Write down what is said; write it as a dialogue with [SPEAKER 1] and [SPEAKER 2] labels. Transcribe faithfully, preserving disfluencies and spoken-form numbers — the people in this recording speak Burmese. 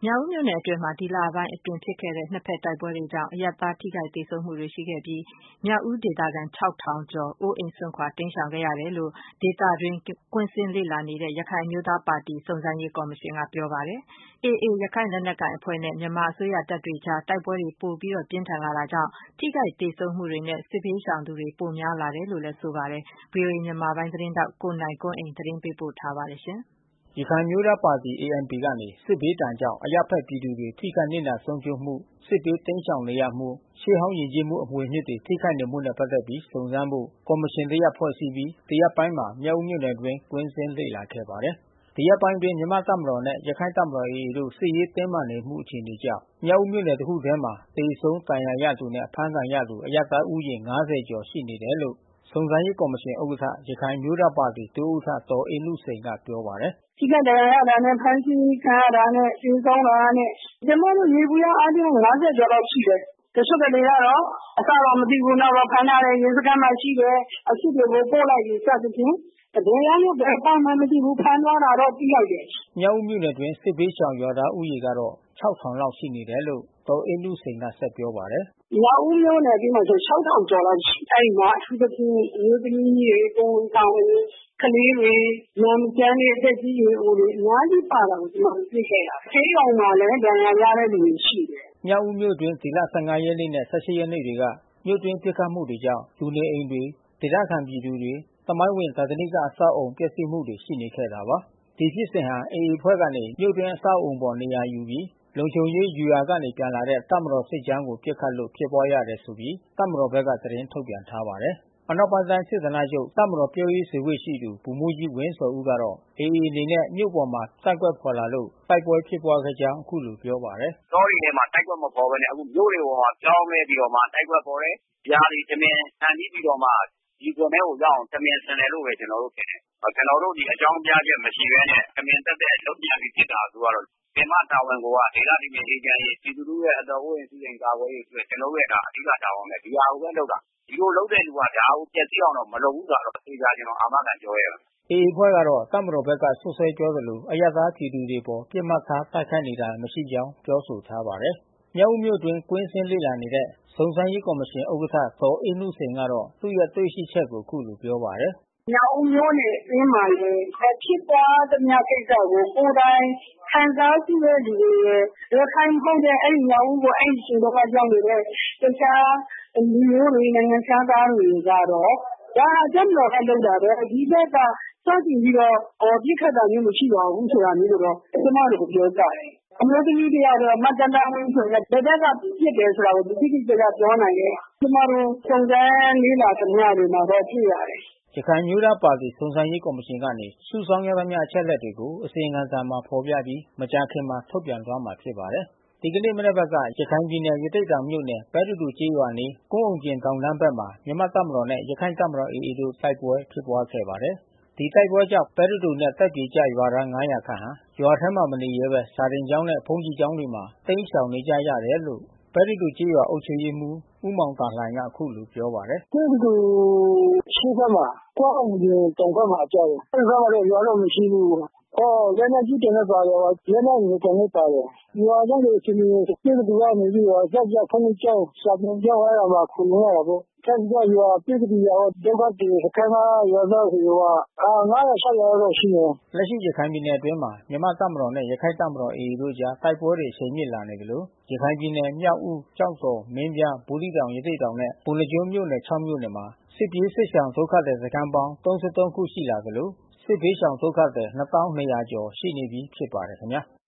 [SPEAKER 1] မြောက်ဦးမြို့နယ်အတွင်းမှာဒီလပိုင်းအတွင်းဖြစ်ခဲ့တဲ့နှစ်ဖက်တိုက်ပွဲတွေကြောင့်အရပ်သားထိခိုက်သေဆုံးမှုတွေရှိခဲ့ပြီးမြောက်ဦးဒေသခံခြောက်ထောင်ကျော်အိုးအိမ်စွန့်ခွာတိမ်းရှောင်ခဲ့ရတယ်လို့ဒေသတွင်းကွင်းဆင်းလေ့လာနေတဲ့ရခိုင်အမျိုးသားပါတီစုံစမ်းရေးကော်မရှင်ကပြောပါတယ်။ အေအေရခိုင်လက်နက်ကိုင်အဖွဲ့နဲ့မြန်မာအစိုးရတပ်တွေကြားတိုက်ပွဲတွေပိုပြီးပြင်းထန်လာတာကြောင့်ထိခိုက်သေဆုံးမှုတွေနဲ့စစ်ဘေးရှောင်သူတွေပိုများလာတယ်လို့လည်းဆိုပါတယ်။ ဗွီအိုအေမြန်မာပိုင်းသတင်းထောက်ကိုနိုင်ကွန်းအိန်သတင်းပေးပို့ထားပါတယ်။
[SPEAKER 2] ရခိုင်အမျိုးသားပါတီ အေအန်ပီ ကနေစစ်ဘေးဒဏ်ကြောင့်အရပ်ဖက်ပြည်သူတွေထိခိုက်နစ်နာဆုံးရှုံးမှု စစ်ဘေးတိမ်းရှောင်နေရမှု ရှေးဟောင်းယဉ်ကျေးမှုအမွေအနှစ်တွေထိခိုက်နေမှုနဲ့ပက်သက်ပြီးစုံစမ်းဖို့ကော်မရှင်တရပ်ဖွဲ့စည်းပြီးဒီရက်ပိုင်းမှာမြောက်ဦးမြို့နယ်အတွင်းကွင်းဆင်းလေ့လာခဲ့ပါတယ်။ ဒီရက်ပိုင်းအတွင်းမြန်မာ့တပ်မတော်နဲ့ရခိုင့်တပ်မတော် အေအေတို့စစ်ရေးတင်းမာနေမှုအခြေအနေကြောင့်မြောက်ဦးမြို့နယ်တခုထဲမှာသေဆုံးဒဏ်ရာရသူနဲ့အဖမ်းခံရသူအရပ်သားဦးရေ ငါးဆယ်ကျော်ရှိနေတယ်လို့စုံစမ်းရေးကော်မရှင်ဥက္ကဋ္ဌရခိုင်အမျိုးသားပါတီဒုဥက္ကဋ္ဌဒေါ်အေးနုစိန်ကပြောပါတယ်
[SPEAKER 3] ။ "ထိခိုက်ဒဏ်ရာရတာနဲ့ဖမ်းဆီးခံရတာနဲ့သေဆုံးတာနဲ့ကျွန်မတို့ယေဘုယျအားဖြင့်ငါးဆယ်ကျော်လောက်ရှိတယ်။ တချို့တလေကတော့အစတော့မသိဘူးနောက်တော့ဖမ်းထားတယ်ရဲစခန်းမှာရှိတယ်အစစ်တွေကိုပို့လိုက်ပြီစသဖြင့်ဘယ်ကနေဘယ်အပေါက်မှန်းမသိဘူးဖမ်းသွားတာတော့သိလိုက်တယ်
[SPEAKER 2] ။" မြောက်ဦးမြို့နယ်အတွင်းစစ်ဘေးရှောင်ရွာသားဦးရေကတော့ ခြောက်ထောင်လောက်ရှိနေတယ်လို့ဒေါ်အေးနုစိန်ကဆက်ပြောပါတယ်
[SPEAKER 3] ။ "မြောက်ဦးမြို့နယ်အတွင်းမှာဆိုခြောက်ထောင်ကျော်လောက်ရှိတယ်။အဲဒီမှာအထူးသဖြင့်အမျိုးသမီးတွေကိုယ်ဝန်ဆောင်တွေကလေးတွေနာမကျန်းတဲ့သက်ကြီးရွယ်အိုတွေအများကြီးပါတာကိုကျွန်မတို့တွေ့ခဲ့ရတယ်။ဆေးရုံမှာလဲဒဏ်ရာရတဲ့လူတွေရှိတယ်
[SPEAKER 2] ။" မြောက်ဦးမြို့အတွင်းဒီလ ၁၅ ရက်နေ့နဲ့ ၁၈ ရက်နေ့တွေကမြို့အတွင်းပစ်ခတ်မှုတွေကြောင့်လူနေအိမ်တွေဒေသခံပြည်သူတွေသမိုင်းဝင်သာသနိကအဆောက်အဦပျက်စီးမှုတွေရှိနေခဲ့တာပါ။ ဒီဖြစ်စဉ်ဟာ အေအေအဖွဲ့ကနေမြို့တွင်းအဆောက်အဦပေါ်နေရာယူပြီးလုံခြုံရေးယူရာကနေပြန်လာတဲ့တပ်မတော်စစ်ကြောင်းကိုပစ်ခတ်လို့ဖြစ်ပွါးရတယ်ဆိုပြီးတပ်မတော်ဘက်ကသတင်းထုတ်ပြန်ထားပါတယ်။ အနောက်ပိုင်းတိုင်းစစ်ဌာနချုပ်တပ်မတော်ပြောရေးဆိုခွင့်ရှိသူဗိုလ်မှူးကြီးဝင်းဇော်ဦးကတော့ အေအေအနေနဲ့မြို့ပေါ်မှာတပ်ကွက်ဖေါ်လာလို့တိုက်ပွဲဖြစ်ပွါးခဲ့ကြောင်းအခုလိုပြောပါတယ်
[SPEAKER 4] ။ "တောတွေထဲမှာတိုက်ကွက်မဖေါ်ဘဲနဲ့အခုမြို့တွေပေါ်မှာပြောင်းလဲပြီးတော့မှတိုက်ကွက်ဖေါ်တယ်။ ယာတွေတမင်ဖန်တီးပြီးတော့မှဒီဇုံထဲကိုရောက်အောင်တမင်ဆင်တယ်လို့ကျွန်တော်တို့ထင်တယ်။ ကျွန်တော်တို့အကြောင်းပြချက်မရှိဘဲနဲ့တမင်သက်သက်လုပ်ကြံပြီးပစ်တာဆိုတော့ပင်မတာဝန်ကိုကဒေသတည်ငြိမ်အေးချမ်းရေးပြည်သူလူထုရဲ့အသက်အိုးအိမ်စည်းစိမ်ကာကွယ်ရေးအတွက်ကျွန်တော်တို့ရဲ့အဓိကတာဝန်ပဲ။ဒီဟာကိုပဲလုပ်တာ။ဒီလိုလုပ်တဲ့လူကဒါကိုပျက်စီးအောင်တော့မလုပ်ဘူးဆိုတာတော့သေချာကျွန်တော်အာမခံပြောရဲတယ်
[SPEAKER 2] ။" အေအေအဖွဲ့ကတော့တပ်မတော်ဘက်ကစွပ်စွဲပြောသလိုအရပ်သားပြည်သူတွေအပေါ်ပစ်မှတ်ထားတိုက်ခိုက်နေတာမရှိကြောင်းပြောဆိုထားပါတယ်။ မြောက်ဦးမြို့အတွင်းကွင်းဆင်းလေ့လာနေတဲ့စုံစမ်းရေးကော်မရှင်ဥက္ကဋ္ဌဒေါ်အေးနုစိန်ကတော့သူ့ရဲ့တွေ့ရှိချက်ကိုအခုလိုပြောပါတယ်
[SPEAKER 3] ။" မြောက်ဦးမြို့နယ်အတွင်းမှာလဲဖြစ်ပွါးသမျှကိစ္စကိုကိုယ်တိုင်ခံစားသိတဲ့လူတွေရယ်ရခိုင်မဟုတ်တဲ့အဲဒီမြောက်ဦးကိုအဲဒီအချိန်တုန်းကရောက်နေတဲ့တခြားလူမျိုးတွေနိုင်ငံခြားသားတွေကတော့ဒါဟာတပ်မတော်ကလုပ်တာပဲဒီဘက်ကစတင်ပြီးတော့ပစ်ခတ်တာမျိုးမရှိပါဘူးဆိုတာမျိုးကိုတော့ကျွန်မတို့ပြောကြတယ်။အမျိုးသမီးတယောက်တော့မသန်းသန်းဝင်းဆိုရင်ဘယ်ဘက်ကပစ်တယ်ဆိုတာကိုတိတိကျကျပြောနိုင်တယ်။ကျွန်မတို့စုံစမ်းလေ့လာသမျှတွေမှာတော့တွေ့ရတယ်။
[SPEAKER 2] " ရခိုင်အမျိုးသားပါတီစုံစမ်းရေးကော်မရှင်ကနေစုဆောင်းရသမျှအချက်အလက်တွေကိုအစီရင်ခံစာမှာဖေါ်ပြပြီးမကြာခင်မှာထုတ်ပြန်သွားမှာဖြစ်ပါတယ်။ ဒီကနေ့မနက်ဘက်ကရခိုင်ပြည်နယ်ရသေ့တောင်မြို့နယ်ပဲသဒူကျေးရွာအနီးကွမ်းအုံကျင်တောင်တန်းဘက်မှာမြန်မာ့တပ်မတော်နဲ့ရခိုင့်တပ်မတော်အေအေတို့တိုက်ပွဲဖြစ်ပွါးခဲ့ပါတယ်။ ဒီတိုက်ပွဲကြောင့်ပဲသဒူနဲ့သက်ပြေကျရွာသား ငါးရာခန့်ဟာ ရွာထဲမှာမနေရဲဘဲစာသင်ကျောင်းနဲ့ဘုန်းကြီးကျောင်းတွေမှာတိမ်းရှောင်နေကြရတယ်လို့ပဲသဒူကျေးရွာအုပ်ချုပ်ရေးမှူးဦးမောင်သာလှိုင်ကအခုလိုပြောပါတယ်
[SPEAKER 3] ။ "ပဲသဒူအရှေ့ဘက်မှာကွမ်းအုံကျင်တောင်ဘက်မှာကျတယ်။အဲဒီဘက်မှာတော့ရွာတော့မရှိဘူး။လက်နက်ကြီးတွေနဲ့ပါတယ်လက်နက်ငယ်တွေနဲ့ပါတယ်။ရွာသားတွေအခြေအနေပဲသဒူကနေပြီးတော့ရပ်ကွက်ဘုန်းကြီးကျောင်းစာသင်ကျောင်းအဲဒီမှာခိုလှုံရတာပေါ့။အဲဒီကရွာပဲသဒူရွာဒုက္ခသည်စခန်းကရွာသားတွေကငါးရာ ခြောက်ရာလောက်ရှိမယ်
[SPEAKER 2] ။" လက်ရှိရခိုင်ပြည်နယ်အတွင်းမှာမြန်မာ့တပ်မတော်နဲ့ရခိုင့်တပ်မတော်အေအေတို့အကြားတိုက်ပွဲတွေအရှိန်မြင့်လာနေသလိုရခိုင်ပြည်နယ်မြောက်ဦးကျောက်တော်မင်းပြားဘူးသီးတောင်ရသေ့တောင်နဲ့ပုဏ္ဏားကျွန်းမြို့နယ် ခြောက် မြို့နယ်မှာစစ်ပြေးစစ်ရှောင်ဒုက္ခသည်စခန်းပေါင်း သုံးဆယ့်သုံး ခုရှိလာသလိုစစ်ဘေးရှောင်ဒုက္ခသည် နှစ်သောင်းနှစ်ရာကျော်ရှိနေပြီးဖြစ်ပါတယ်ခင်ဗျာ။